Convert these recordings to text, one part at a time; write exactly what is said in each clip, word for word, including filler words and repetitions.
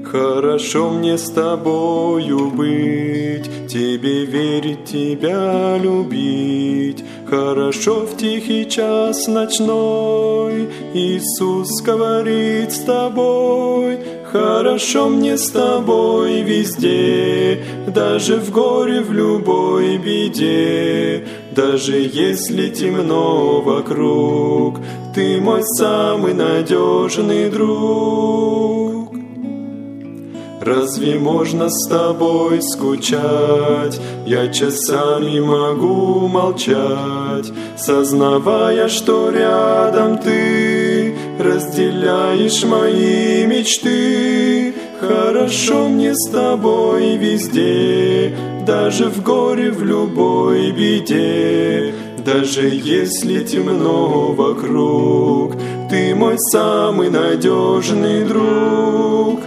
Хорошо мне с тобою быть, тебе верить, тебя любить. Хорошо в тихий час ночной Иисус говорит с тобой. Хорошо мне с тобой везде, даже в горе, в любой беде. Даже если темно вокруг, ты мой самый надежный друг. Разве можно с тобой скучать? Я часами могу молчать, сознавая, что рядом ты разделяешь мои мечты. Хорошо мне с тобой везде, даже в горе, в любой беде. Даже если темно вокруг, ты мой самый надежный друг.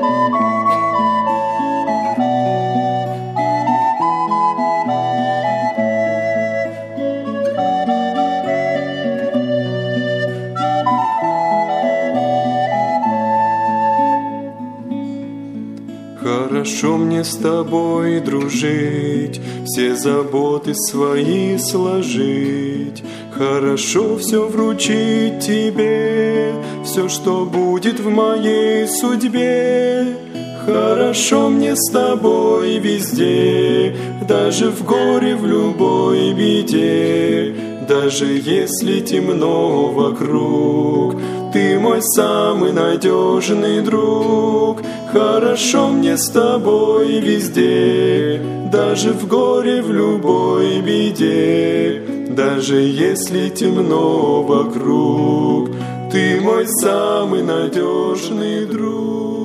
Хорошо мне с тобой дружить, все заботы свои сложить. Хорошо все вручить тебе, все, что будет в моей судьбе. Хорошо мне с тобой везде, даже в горе, в любой беде. Даже если темно вокруг, ты мой самый надежный друг. Хорошо мне с тобой везде, даже в горе, в любой беде. Даже если темно вокруг, ты мой самый надежный друг.